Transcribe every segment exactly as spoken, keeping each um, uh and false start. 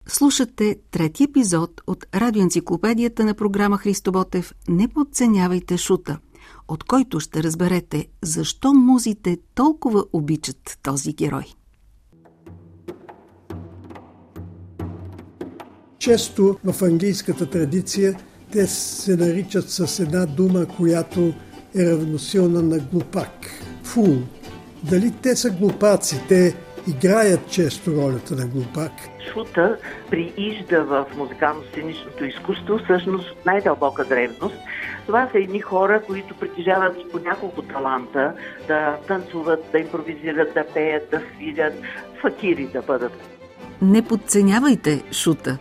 Слушате трети епизод от радиоенциклопедията на програма Христо Ботев «Не подценявайте Шута», от който ще разберете защо музите толкова обичат този герой. Често в английската традиция те се наричат с една дума, която е равносилна на глупак – фул. Дали те са глупаци? Те играят често ролята на глупак. Шута приижда в музикално-сценичното изкуство всъщност от най-дълбока древност. Това са едни хора, които притежават по няколко таланта да танцуват, да импровизират, да пеят, да свирят, факири да бъдат. Не подценявайте Шута.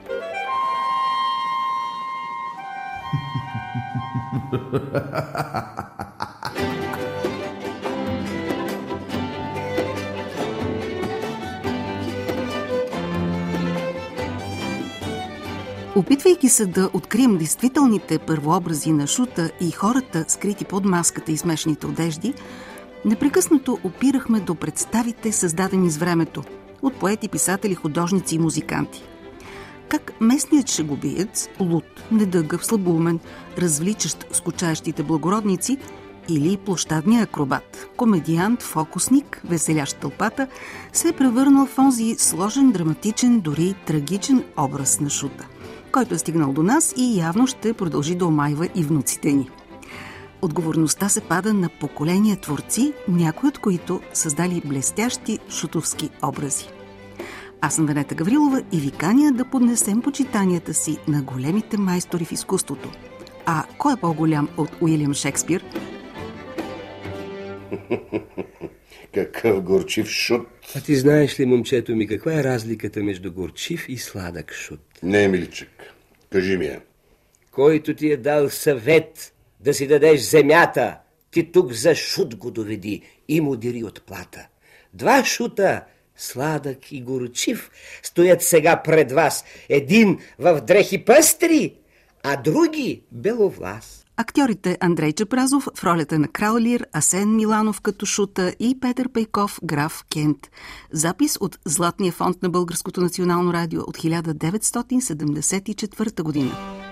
Опитвайки се да открием действителните първообрази на Шута и хората, скрити под маската и смешните одежди, непрекъснато опирахме до представите, създадени с времето, от поети, писатели, художници и музиканти. Как местният шегобиец, луд, недъгъв, слабоумен, развличащ скучаещите благородници, или площадния акробат, комедиант, фокусник, веселящ тълпата, се е превърнал в онзи сложен, драматичен, дори трагичен образ на Шута, който е стигнал до нас и явно ще продължи да омайва и внуците ни. Отговорността се пада на поколения творци, някои от които създали блестящи шутовски образи. Аз съм Венета Гаврилова и ви каня да поднесем почитанията си на големите майстори в изкуството. А кой е по-голям от Уилям Шекспир? Какъв горчив шут. А ти знаеш ли, момчето ми, каква е разликата между горчив и сладък шут? Не, миличък, кажи ми я. Който ти е дал съвет да си дадеш земята, ти тук за шут го доведи и му дери отплата. Два шута, сладък и горчив, стоят сега пред вас. Един в дрехи пъстри, а други беловлас. Актьорите Андрей Чепразов в ролята на Крал Лир, Асен Миланов като Шута и Петър Пейков, граф Кент. Запис от Златния фонд на Българското национално радио от хиляда деветстотин седемдесет и четвърта година.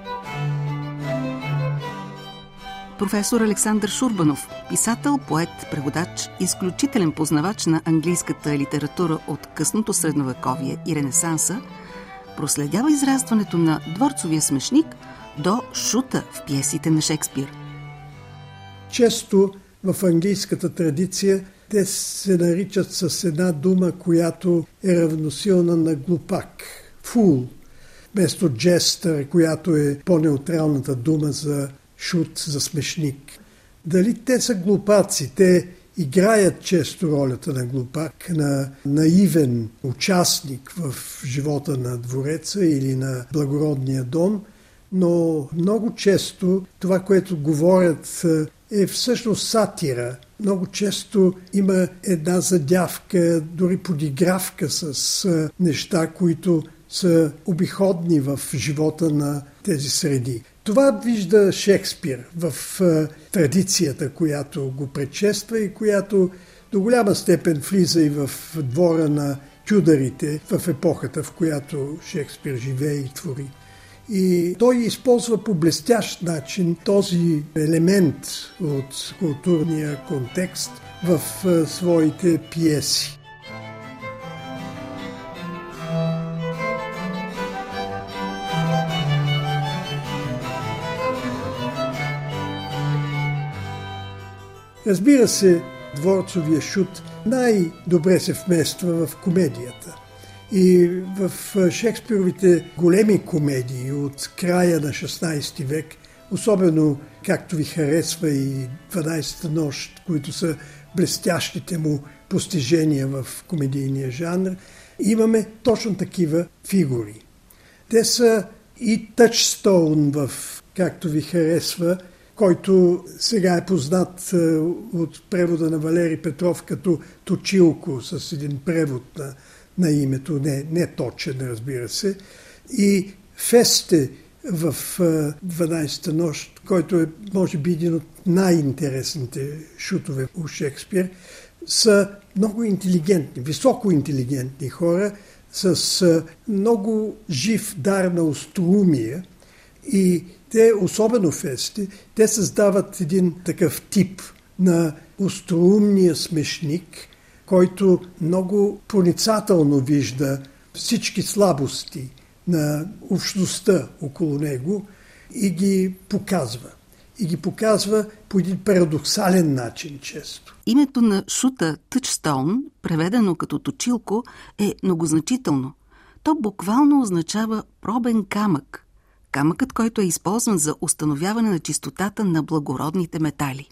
Професор Александър Шурбанов, писател, поет, преводач, изключителен познавач на английската литература от късното средновековие и Ренесанса, проследява израстването на дворцовия смешник до Шута в пиесите на Шекспир. Често в английската традиция те се наричат с една дума, която е равносилна на глупак – фул, вместо джестър, която е по-неутралната дума за шут, за смешник. Дали те са глупаци? Те играят често ролята на глупак, на наивен участник в живота на двореца или на благородния дом, но много често това, което говорят, е всъщност сатира. Много често има една задявка, дори подигравка с неща, които са обиходни в живота на тези среди. Това вижда Шекспир в традицията, която го предшества и която до голяма степен влиза и в двора на тюдърите в епохата, в която Шекспир живее и твори. И той използва по блестящ начин този елемент от културния контекст в своите пиеси. Разбира се, дворцовия шут най-добре се вмества в комедията. И в Шекспировите големи комедии от края на шестнадесети век, особено както ви харесва и дванадесета нощ, които са блестящите му постижения в комедийния жанр, имаме точно такива фигури. Те са и тъчстоун в както ви харесва, който сега е познат от превода на Валери Петров като Точилко, с един превод на, на името, не, не точен, разбира се. И Фесте в дванадесета нощ, който е, може би, един от най-интересните шутове у Шекспир, са много интелигентни, високо интелигентни хора с много жив дар на остроумие и те, особено фести, те създават един такъв тип на остроумния смешник, който много проницателно вижда всички слабости на общността около него и ги показва. И ги показва по един парадоксален начин често. Името на шута Тъчстоун, преведено като точилко, е многозначително. То буквално означава пробен камък. Камъкът, който е използван за установяване на чистотата на благородните метали.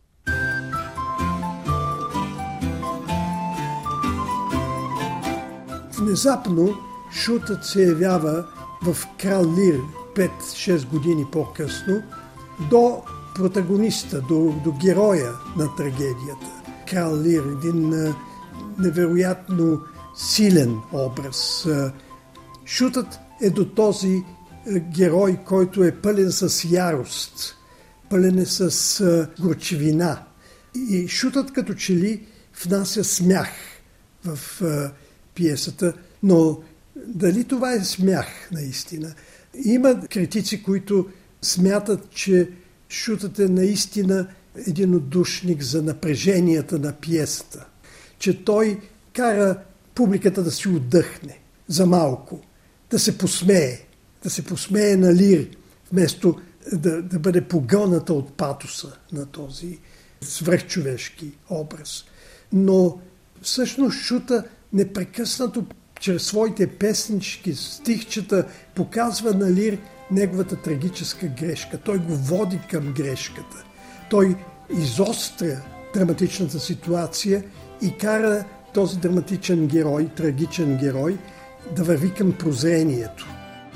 Внезапно шутът се явява в Крал Лир пет-шест години по-късно до протагониста, до, до героя на трагедията. Крал Лир, един невероятно силен образ. Шутът е до този герой, който е пълен с ярост, пълен е с горчивина. И шутът като че ли внася смях в пиесата, но дали това е смях наистина? Има критици, които смятат, че шутът е наистина един отдушник за напреженията на пиесата, че той кара публиката да си отдъхне за малко, да се посмее, да се посмее на Лир, вместо да, да бъде погълната от патоса на този свръхчовешки образ. Но всъщност шута непрекъснато чрез своите песнички, стихчета показва на Лир неговата трагическа грешка. Той го води към грешката. Той изостря драматичната ситуация и кара този драматичен герой, трагичен герой, да върви към прозрението.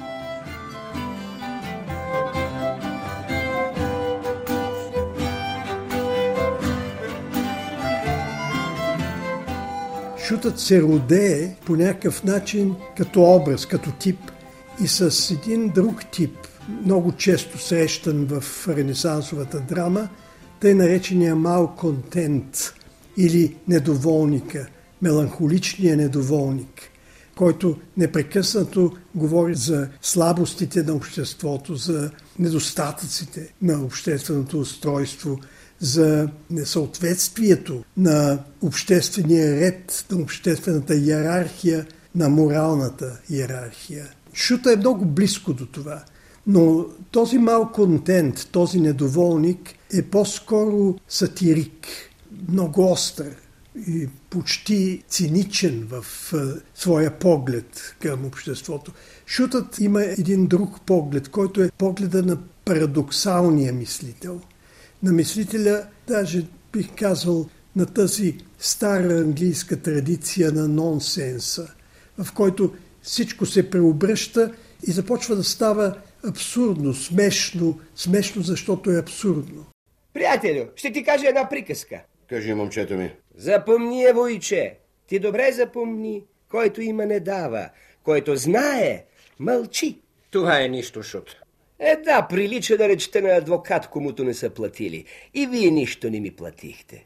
Шутът се родее по някакъв начин като образ, като тип и с един друг тип, много често срещан в ренесансовата драма, тъй наречения малконтент или недоволника, меланхоличния недоволник, който непрекъснато говори за слабостите на обществото, за недостатъците на общественото устройство, за несъответствието на обществения ред, на обществената иерархия, на моралната иерархия. Шута е много близко до това, но този малконтент, този недоволник е по-скоро сатирик, много остър и почти циничен в своя поглед към обществото. Шутът има един друг поглед, който е погледа на парадоксалния мислител. На мислителя, даже бих казал, на тази стара английска традиция на нонсенса, в който всичко се преобръща и започва да става абсурдно, смешно, смешно, защото е абсурдно. Приятелю, ще ти кажа една приказка. Кажи, момчето ми. Запомни я, войче. Ти добре запомни. Който има не дава. Който знае, мълчи. Това е нищо шут. Е, да, прилича да речете на адвокат, комуто не са платили. И вие нищо не ми платихте.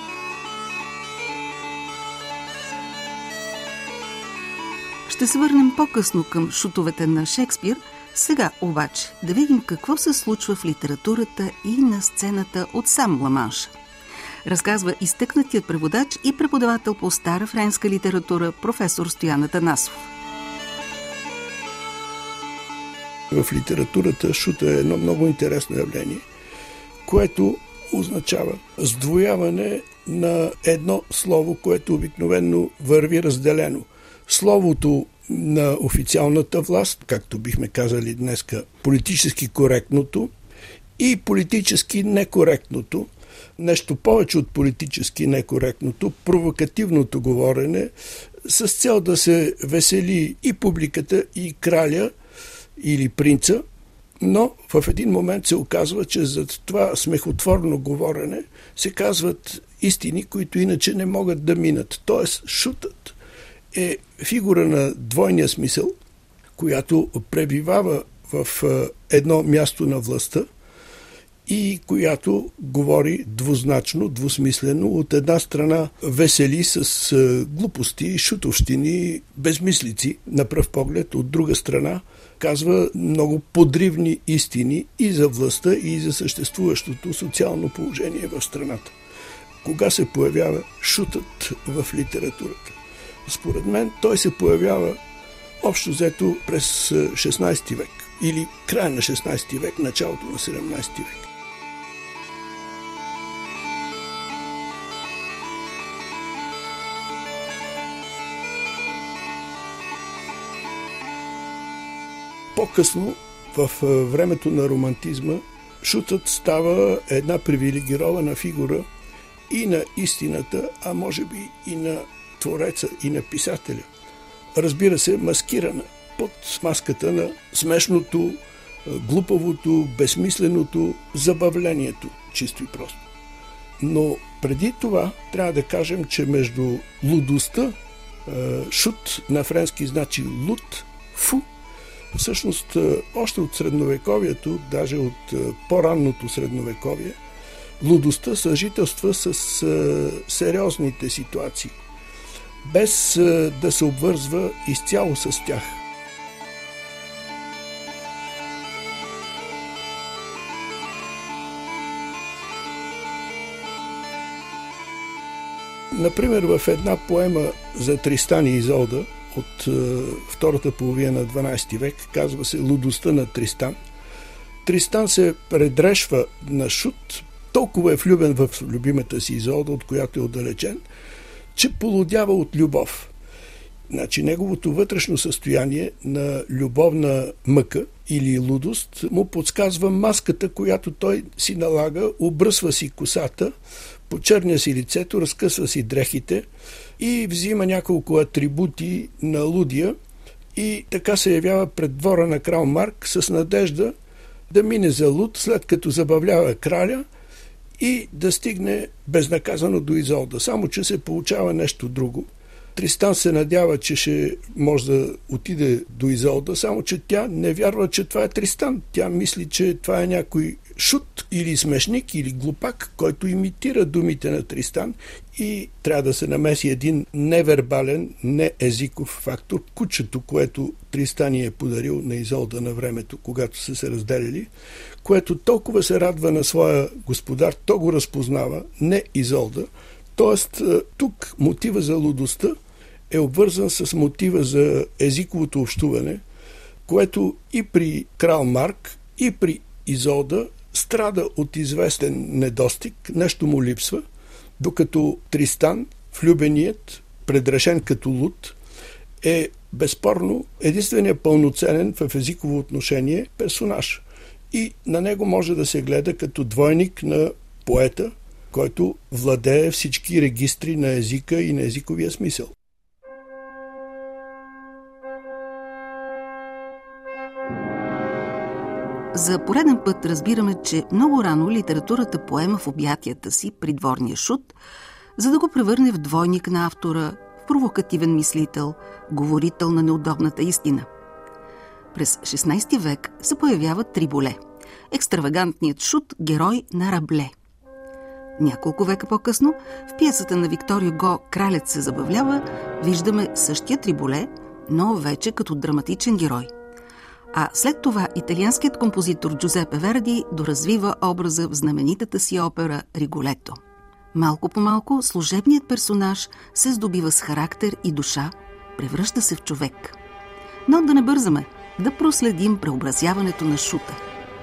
Ще се върнем по-късно към шутовете на Шекспир. Сега обаче да видим какво се случва в литературата и на сцената от сам Ла-Манша. Разказва изтъкнатият преводач и преподавател по стара френска литература професор Стоян Атанасов. В литературата шута е едно много интересно явление, което означава сдвояване на едно слово, което обикновено върви разделено. Словото на официалната власт, както бихме казали днеска, политически коректното и политически некоректното, нещо повече от политически некоректното, провокативното говорене, с цел да се весели и публиката, и краля, или принца, но в един момент се оказва, че за това смехотворно говорене се казват истини, които иначе не могат да минат. Тоест, шутът е фигура на двойния смисъл, която пребивава в едно място на властта и която говори двузначно, двусмислено. От една страна весели с глупости, шутовщини, безмислици на пръв поглед, от друга страна казва много подривни истини и за властта, и за съществуващото социално положение в страната. Кога се появява шутът в литературата? Според мен той се появява общо взето през шестнадесети век или края на шестнадесети век, началото на седемнадесети век. По-късно, в времето на романтизма, шутът става една привилегирована фигура и на истината, а може би и на твореца, и на писателя. Разбира се, маскирана под маската на смешното, глупавото, безсмисленото, забавлението, чисто и просто. Но преди това трябва да кажем, че между лудостта, шут на френски значи луд, фу, всъщност още от средновековието, даже от по-ранното средновековие, лудостта съжителства с сериозните ситуации, без да се обвързва изцяло с тях. Например, в една поема за Тристан и Изолда от е, втората половина на дванадесети век, казва се "Лудостта на Тристан". Тристан се предрешва на шут, толкова е влюбен в любимата си Изолда, от която е отдалечен, че полудява от любов. Значи неговото вътрешно състояние на любовна мъка или лудост му подсказва маската, която той си налага, обръсва си косата, почерня си лицето, разкъсва си дрехите и взима няколко атрибути на лудия и така се явява пред двора на крал Марк с надежда да мине за луд, след като забавлява краля и да стигне безнаказано до Изолда. Само че се получава нещо друго. Тристан се надява, че ще може да отиде до Изолда, само че тя не вярва, че това е Тристан. Тя мисли, че това е някой шут или смешник или глупак, който имитира думите на Тристан и трябва да се намеси един невербален, неезиков фактор, кучето, което Тристан е подарил на Изолда на времето, когато са се разделили, което толкова се радва на своя господар, то го разпознава, не Изолда. Тоест, тук мотива за лудостта е обвързан с мотива за езиковото общуване, което и при крал Марк, и при Изолда страда от известен недостиг, нещо му липсва, докато Тристан, влюбеният, предрешен като луд, е безспорно единственият пълноценен в езиково отношение персонаж. И на него може да се гледа като двойник на поета, който владее всички регистри на езика и на езиковия смисъл. За пореден път разбираме, че много рано литературата поема в обятията си придворния шут, за да го превърне в двойник на автора, в провокативен мислител, говорител на неудобната истина. През шестнадесети век се появява Триболе, екстравагантният шут, герой на Рабле. Няколко века по-късно, в пиесата на Виктор Юго "Кралят се забавлява", виждаме същия Триболе, но вече като драматичен герой. А след това италианският композитор Джузепе Верди доразвива образа в знаменитата си опера "Риголето". Малко по малко служебният персонаж се здобива с характер и душа, превръща се в човек. Но да не бързаме, да проследим преобразяването на шута.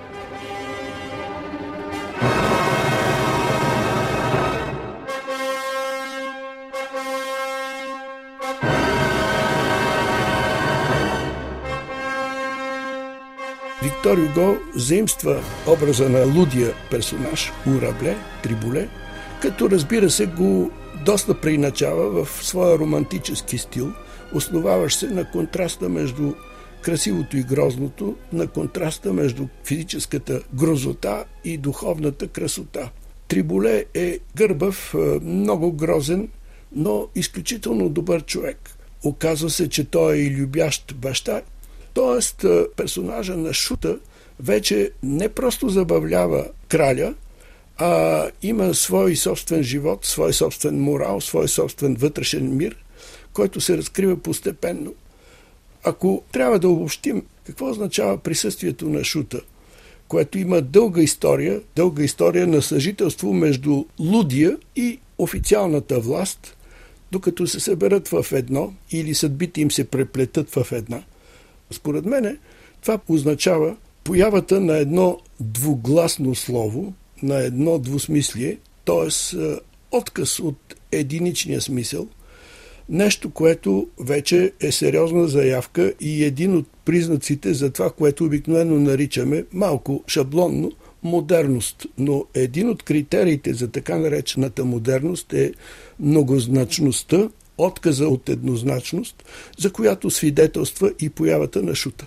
Виктор Юго заимства образа на лудия персонаж у Рабле, Триболе, като разбира се го доста преиначава в своя романтически стил, основаващ се на контраста между красивото и грозното, на контраста между физическата грозота и духовната красота. Триболе е гърбав, много грозен, но изключително добър човек. Оказва се, че той е и любящ баща. Тоест, персонажа на шута вече не просто забавлява краля, а има свой собствен живот, свой собствен морал, свой собствен вътрешен мир, който се разкрива постепенно. Ако трябва да обобщим какво означава присъствието на Шута, което има дълга история, дълга история на съжителство между лудия и официалната власт, докато се съберат в едно или съдбите им се преплетат в една. Според мене това означава появата на едно двугласно слово, на едно двусмислие, т.е. отказ от единичния смисъл, нещо, което вече е сериозна заявка и един от признаците за това, което обикновено наричаме малко шаблонно модерност. Но един от критериите за така наречената модерност е многозначността, отказа от еднозначност, за която свидетелства и появата на Шута.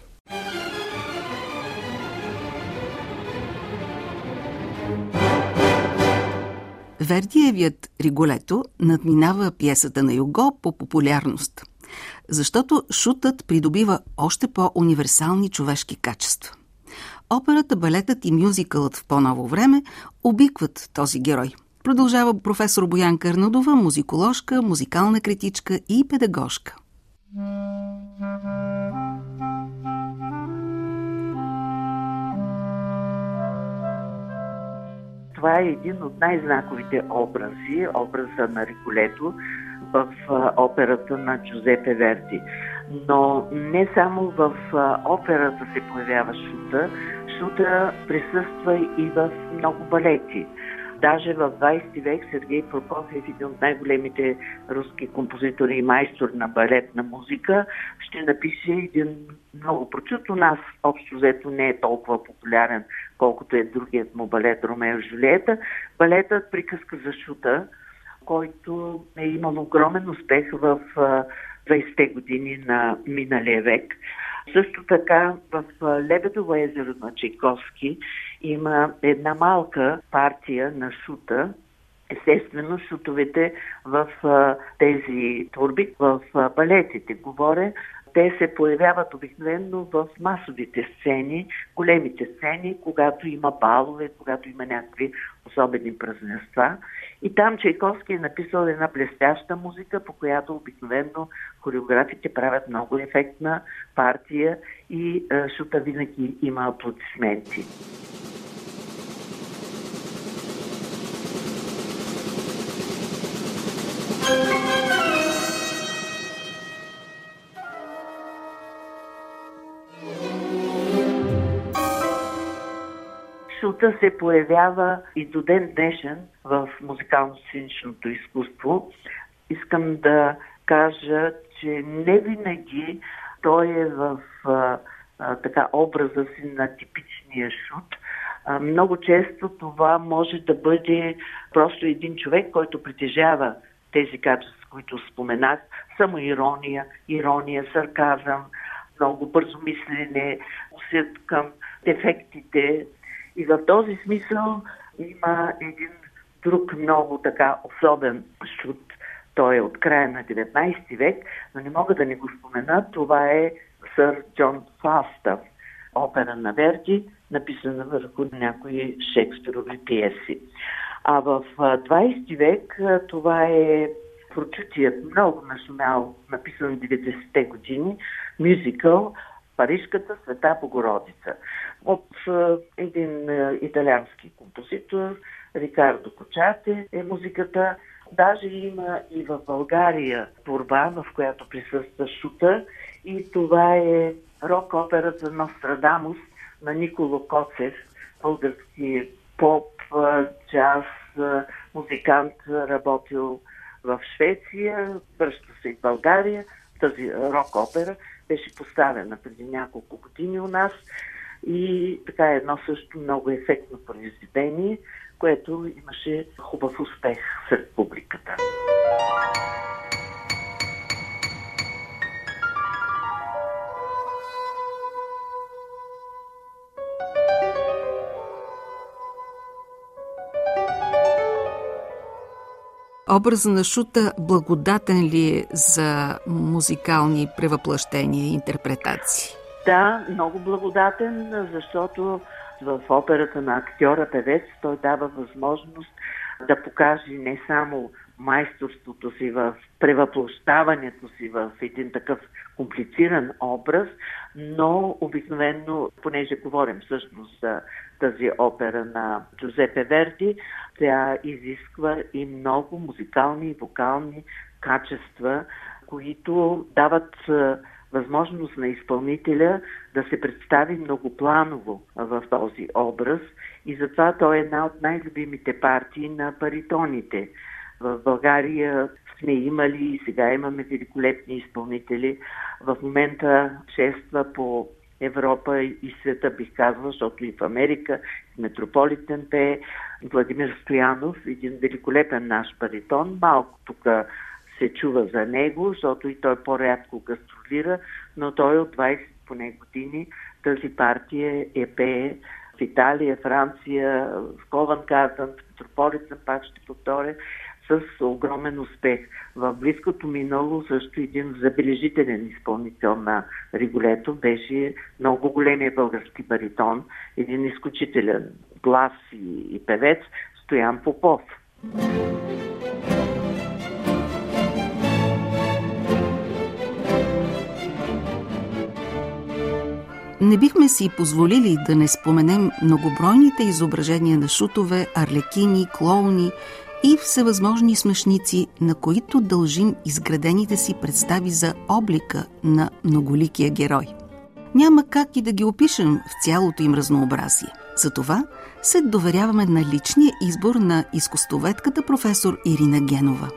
Вердиевият Риголето надминава пиесата на Юго по популярност, защото Шутът придобива още по-универсални човешки качества. Операта, балетът и мюзикълът в по-ново време обикват този герой. Продължава професор Боянка Арнаудова, музиколожка, музикална критичка и педагожка. Това е един от най-знаковите образи, образа на Риголето в операта на Джузепе Верди. Но не само в операта се появява Шута, Шута присъства и в много балети. Даже в двадесети век Сергей Прокофиев, един от най-големите руски композитори и майстор на балетна музика, ще напише един много прочут у нас, общо взето не е толкова популярен, колкото е другият му балет Ромео и Жулиета. Балетът Приказка за Шута, който е имал огромен успех в двадесетте години на миналия век. Също така в Лебедово езеро на Чайковски има една малка партия на Шута. Естествено, шутовете в тези турби, в балетите, говоря, те се появяват обикновено в масовите сцени, големите сцени, когато има балове, когато има някакви особени празненства. И там Чайковски е написал една блестяща музика, по която обикновено хореографите правят много ефектна партия и е, Шута винаги има аплодисменти. Шута се появява и до ден днешен в музикално-сценичното изкуство. Искам да кажа, че не винаги той е в а, а, така образа си на типичния Шут. А, много често това може да бъде просто един човек, който притежава тези качества, които споменах, самоирония, ирония, сарказъм, много бързо мислене, усет към дефектите. И в този смисъл има един друг много така особен Шут. Той е от края на деветнадесети век, но не мога да не го спомена. Това е сър Джон Фалстаф, опера на Верди, написана върху някои Шекспирови пиеси. А в двадесети век това е прочутият, много нашумял, написан в деветдесетте години, мюзикъл Парижката Света Богородица от един италиански композитор, Рикардо Кочате е музиката. Даже има и в България творба, в която присъства Шута, и това е рок-операта Нострадамус на Николо Коцев, български поп, джаз, музикант, работил в Швеция, връща се и в България. Тази рок-опера беше поставена преди няколко години у нас и така е едно също много ефектно произведение, което имаше хубав успех сред публиката. Образът на Шута благодатен ли е за музикални превъплъщения и интерпретации? Да, много благодатен, защото в операта на актьора-певец той дава възможност да покаже не само майсторството си в превъплощаването си в един такъв комплициран образ, но обикновено, понеже говорим всъщност за тази опера на Джузепе Верди, тя изисква и много музикални и вокални качества, които дават възможност на изпълнителя да се представи многопланово в този образ и затова той е една от най-любимите партии на баритоните. В България сме имали и сега имаме великолепни изпълнители. В момента шества по Европа и света, бих казала, защото и в Америка, в Метрополитен пее Владимир Стоянов, един великолепен наш баритон. Малко тук се чува за него, защото и той по-рядко гастролира, но той от двайсет поне години тази партия е пее в Италия, Франция, в Ковент Гарден, в Метрополитен, пак ще повторя, с огромен успех. В близкото минало също един забележителен изпълнител на Риголето беше много големия български баритон, един изключителен глас и, и певец Стоян Попов. Не бихме си позволили да не споменем многобройните изображения на шутове, арлекини, клоуни и всевъзможни смешници, на които дължим изградените си представи за облика на многоликия герой. Няма как и да ги опишем в цялото им разнообразие. Затова се доверяваме на личния избор на изкуствоведката професор Ирина Генова.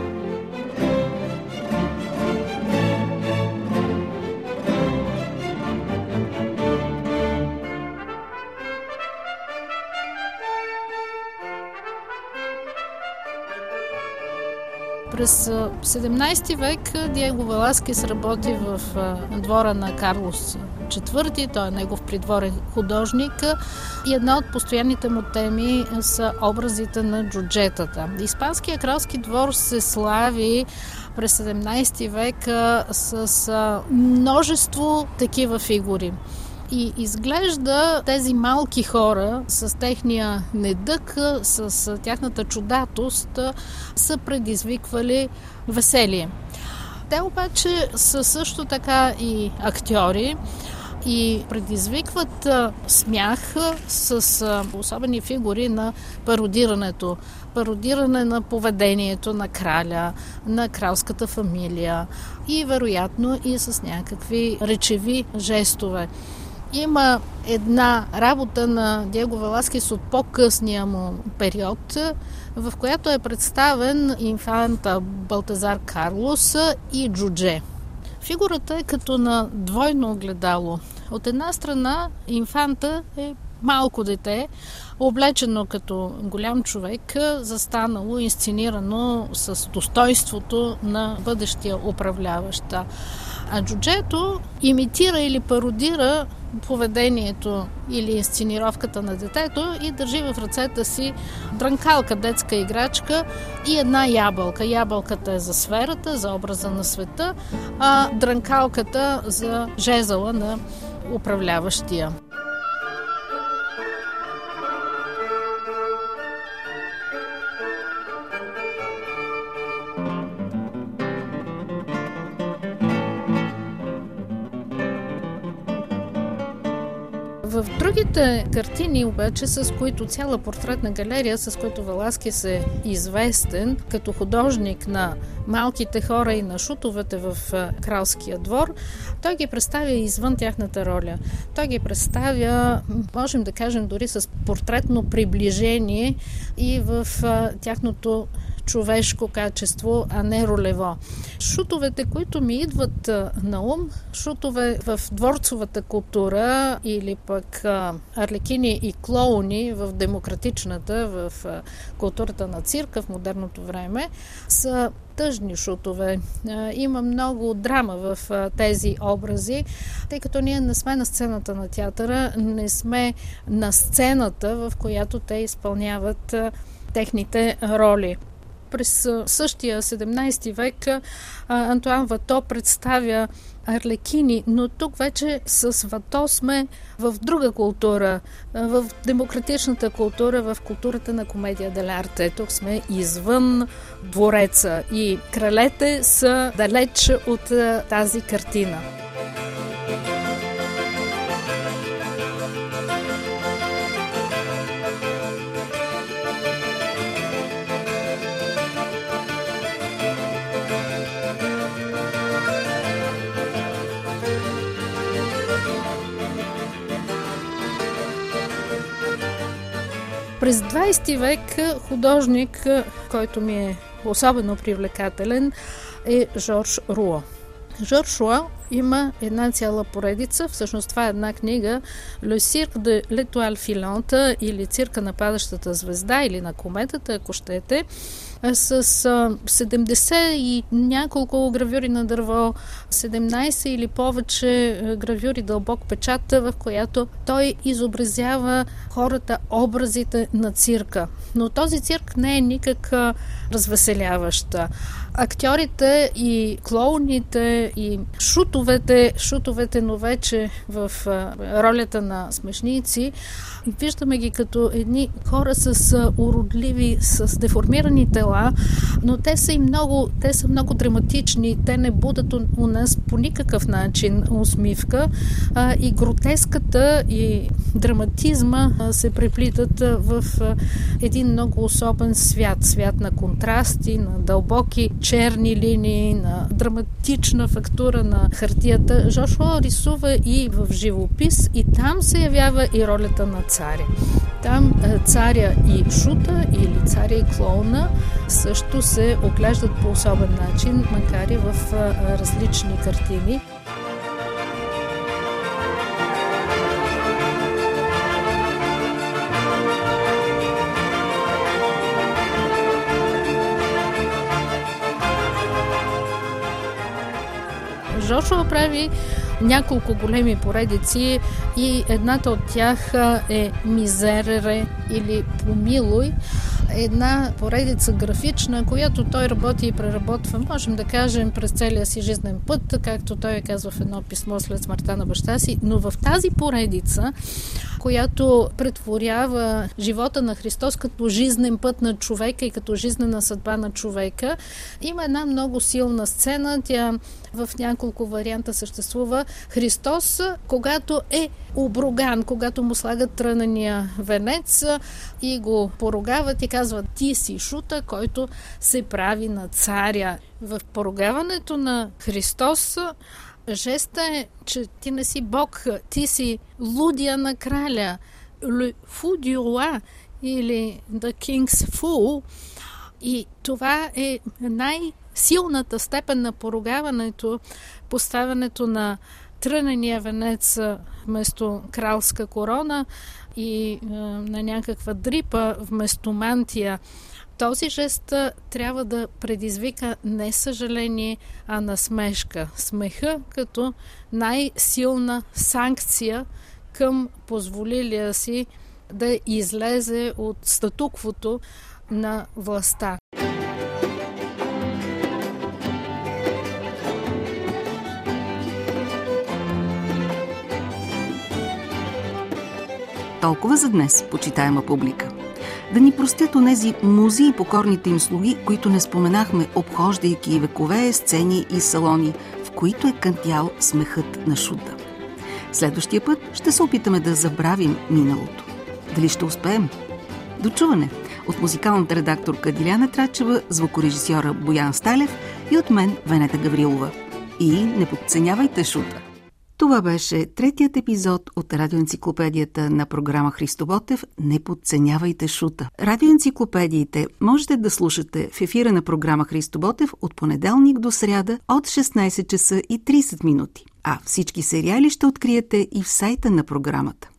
През седемнайсети век Диего Веласкес работи в двора на Карлос четвърти, той е негов придворен художник и една от постоянните му теми са образите на джуджетата. Испанският кралски двор се слави през седемнайсети век с множество такива фигури. И изглежда тези малки хора с техния недък, с тяхната чудатост са предизвиквали веселие. Те обаче са също така и актьори и предизвикват смях с особени фигури на пародирането. Пародиране на поведението на краля, на кралската фамилия и вероятно и с някакви речеви жестове. Има една работа на Диего Веласкес от по-късния му период, в която е представен инфанта Балтазар Карлос и джудже. Фигурата е като на двойно огледало. От една страна инфанта е малко дете, облечено като голям човек, застанало, инсценирано с достойството на бъдещия управляващ. А джуджето имитира или пародира поведението или инсценировката на детето и държи в ръцете си дрънкалка, детска играчка и една ябълка. Ябълката е за сферата, за образа на света, а дрънкалката за жезъла на управляващия. В другите картини обаче, с които цяла портретна галерия, с които Веласкес е известен като художник на малките хора и на шутовете в кралския двор, той ги представя извън тяхната роля. Той ги представя, можем да кажем, дори с портретно приближение и в тяхното човешко качество, а не ролево. Шутовете, които ми идват на ум, шутове в дворцовата култура или пък арлекини и клоуни в демократичната, в културата на цирка в модерното време, са тъжни шутове. Има много драма в тези образи, тъй като ние не сме на сцената на театъра, не сме на сцената, в която те изпълняват техните роли. През същия седемнайсети век Антуан Вато представя арлекини, но тук вече с Вато сме в друга култура, в демократичната култура, в културата на комедия дел'арте. Тук сме извън двореца и кралете са далеч от тази картина. През двайсети век художник, който ми е особено привлекателен, е Жорж Руа. Жорж Руа има една цяла поредица, всъщност това е една книга Le Cirque de l'Étoile Filante или Цирка на падащата звезда или на кометата, ако щете, с седемдесет и няколко гравюри на дърво, седемнайсет или повече гравюри дълбок печат, в която той изобразява хората, образите на цирка. Но този цирк не е никак развеселяващ. Актьорите и клоуните и шутовете, шутовете, но вече в ролята на смешници, виждаме ги като едни хора с уродливи, с деформирани тела, но те са и много, те са много драматични, те не будат у, у нас по никакъв начин усмивка а, и гротеската и драматизма а, се преплитат а, в а, един много особен свят, свят на контрасти, на дълбоки черни линии, на драматична фактура на хартията. Жорж Руа рисува и в живопис и там се явява и ролята на царя. Там царя и шута или царя и клоуна също се оглеждат по особен начин, макар и в различни картини. Жорж Руа прави няколко големи поредици и едната от тях е Мизерере или Помилуй. Една поредица графична, която той работи и преработва, можем да кажем, през целия си жизнен път, както той казва в едно писмо след смъртта на баща си. Но в тази поредица, която претворява живота на Христос като жизнен път на човека и като жизнена съдба на човека, има една много силна сцена. Тя в няколко варианта съществува. Христос, когато е обруган, когато му слагат трънения венец и го поругават и казват: ти си шута, който се прави на царя. В поругаването на Христос жеста е, че ти не си Бог, ти си лудия на краля, le fou du roi или the king's fool. И това е най-силната степен на поругаването, поставянето на трънения венец вместо кралска корона и е, на някаква дрипа вместо мантия. Този жест трябва да предизвика не съжаление, а насмешка. Смеха като най-силна санкция към позволилия си да излезе от статуквото на властта. Толкова за днес, почитаема публика. Да ни простят онези музи и покорните им слуги, които не споменахме, обхождайки векове, сцени и салони, в които е кънтял смехът на шута. Следващия път ще се опитаме да забравим миналото. Дали ще успеем? До чуване! От музикалната редакторка Диляна Трачева, звукорежисьора Боян Сталев и от мен Венета Гаврилова. И не подценявайте шута! Това беше третият епизод от радиоенциклопедията на програма Христо Ботев «Не подценявайте шута». Радиоенциклопедиите можете да слушате в ефира на програма Христо Ботев от понеделник до сряда от шестнайсет часа и трийсет минути. А всички сериали ще откриете и в сайта на програмата.